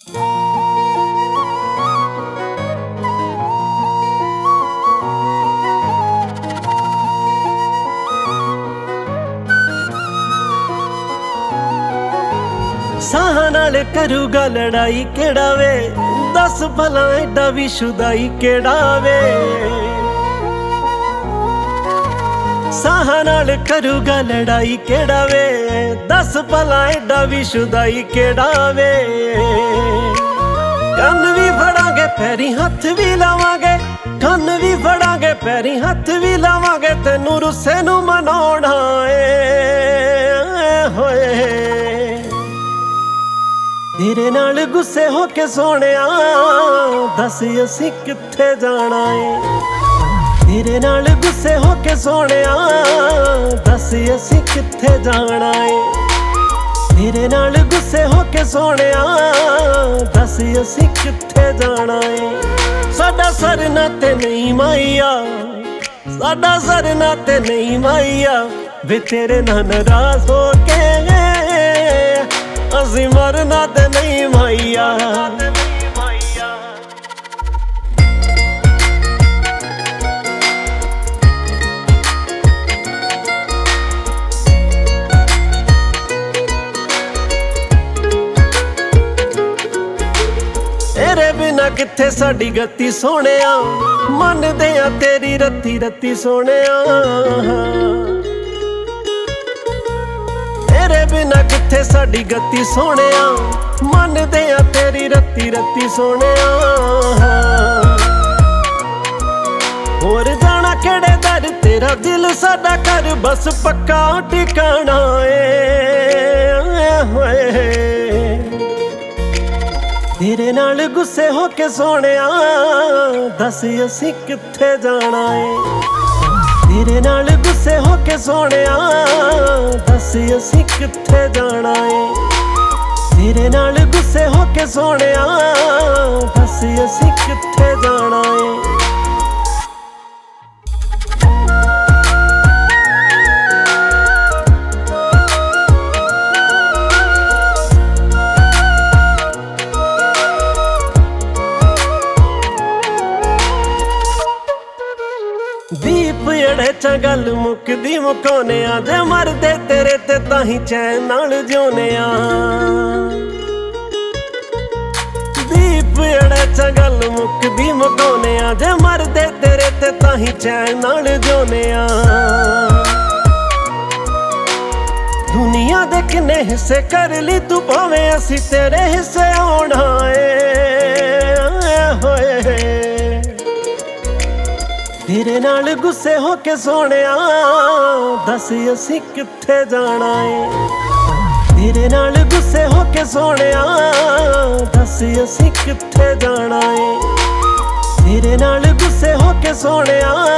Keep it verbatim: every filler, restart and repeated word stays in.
ਸਾਹਾਂ ਨਾਲ ਕਰੂਗਾ ਲੜਾਈ ਕਿਹੜਾ ਵੇ, ਦੱਸ ਭਲਾ ਐਡਾ ਵੀ ਸ਼ੁਦਾਈ ਕਿਹੜਾ ਵੇ। ਸਾਹਾਂ ਨਾਲ ਕਰੂਗਾ ਲੜਾਈ ਕਿਹੜਾ ਵੇ, ਦੱਸ ਭਲਾ ਐਡਾ ਵੀ ਸ਼ੁਦਾਈ ਕਿਹੜਾ ਵੇ। ਕੰਨ ਵੀ ਫੜਾਂਗੇ ਪੈਰੀ ਹੱਥ ਵੀ ਲਾਵਾਂਗੇ, ਕੰਨ ਵੀ ਫੜਾਂਗੇ ਪੈਰੀ ਹੱਥ ਵੀ ਲਾਵਾਂਗੇ, ਤੈਨੂੰ ਰੁੱਸੇ ਨੂੰ ਮਨਾਉਣਾ ਏ ਹੋਏ। ਤੇਰੇ ਨਾਲ ਗੁੱਸੇ ਹੋ ਕੇ ਸੋਹਣਿਆ ਦੱਸ ਅਸੀਂ ਕਿੱਥੇ ਜਾਣਾ ਏ। ਤੇਰੇ ਨਾਲ ਗੁੱਸੇ ਹੋ ਕੇ ਸੋਹਣਿਆ ਦੱਸ ਅਸੀਂ ਕਿੱਥੇ ਜਾਣਾ ਏ। ਤੇਰੇ ਨਾਲ ਗੁੱਸੇ ਹੋ ਕੇ ਸੋਹਣਿਆ ਦੱਸ ਅਸੀਂ ਕਿੱਥੇ ਜਾਣਾ ਏ। ਸਾਡਾ ਸਰਨਾ ਤੇ ਨਹੀਂ ਮਾਈਆ, ਸਾਡਾ ਸਰਨਾ ਤੇ ਨਹੀਂ ਮਾਈਆ, ਵੇ ਤੇਰੇ ਨਾਲ ਨਾਰਾਜ਼ ਹੋ ਕੇ ਅਸੀਂ ਮਰਨਾ ਤੇ ਨਹੀਂ ਮਾਈਆ। ਤੇਰੇ ਬਿਨਾ ਕਿੱਥੇ ਸਾਡੀ ਗਤੀ ਸੋਹਣਿਆ, ਮੰਨਦੇ ਆ ਤੇਰੀ ਰੱਤੀ ਰੱਤੀ ਸੋਹਣਿਆ। ਤੇਰੇ ਬਿਨਾ ਕਿੱਥੇ ਸਾਡੀ ਗਤੀ ਸੋਹਣਿਆ, ਮੰਨਦੇ ਆ ਤੇਰੀ ਰੱਤੀ ਰੱਤੀ ਸੋਹਣਿਆ। ਹੋਰ ਜਾਣਾ ਕਿਹੜੇ ਦਰ, ਤੇਰਾ ਦਿਲ ਸਾਡਾ ਘਰ ਬਸ ਪੱਕਾ ਟਿਕਾਣਾ ਏ ਹੋਏ। ਤੇਰੇ ਨਾਲ ਗੁੱਸੇ ਹੋ ਕੇ ਸੋਹਣਿਆ ਦੱਸ ਅਸੀਂ ਕਿੱਥੇ ਜਾਣਾ ਏ। ਤੇਰੇ ਨਾਲ ਗੁੱਸੇ ਹੋ ਕੇ ਸੋਹਣਿਆ ਦੱਸ ਅਸੀਂ ਕਿੱਥੇ ਜਾਣਾ ਏ। ਤੇਰੇ ਨਾਲ ਗੁੱਸੇ ਹੋ ਕੇ ਸੋਹਣਿਆ ਦੱਸ ਅਸੀਂ ਕਿੱਥੇ ਜਾਣਾ ਏ। ਦੀਪ ਅੜੇ ਚ ਗੱਲ ਮੁੱਕਦੀ ਮੁਕਾਉਣਿਆ, ਜੇ ਮਰਦੇ ਤੇਰੇ ਤੇ ਤਾਂ ਹੀ ਚੈਨ ਨਾਲ ਜਿਉਣਿਆ। ਦੀਪ ਅੜੇ ਚ ਗੱਲ ਮੁੱਕਦੀ ਮੁਕਾਉਣਿਆ, ਜੇ ਮਰਦੇ ਤੇਰੇ ਤੇ ਤਾਂ ਹੀ ਚੈਨ ਨਾਲ ਜਿਉਣਿਆ। ਦੁਨੀਆ ਦੇ ਕਿੰਨੇ ਹਿੱਸੇ ਕਰ ਲਈ ਤੂੰ, ਭਾਵੇਂ ਅਸੀਂ ਤੇਰੇ ਹਿੱਸੇ ਆਉਣਾ ਏ ਹੋਏ। ਤੇਰੇ ਨਾਲ ਗੁੱਸੇ ਹੋ ਕੇ ਸੋਹਣਿਆ ਦੱਸ ਅਸੀਂ ਕਿੱਥੇ ਜਾਣਾ ਏ। ਤੇਰੇ ਨਾਲ ਗੁੱਸੇ ਹੋ ਕੇ ਸੋਹਣਿਆ ਦੱਸ ਅਸੀਂ ਕਿੱਥੇ ਜਾਣਾ ਏ। ਤੇਰੇ ਨਾਲ ਗੁੱਸੇ ਹੋ ਕੇ ਸੋਹਣਿਆ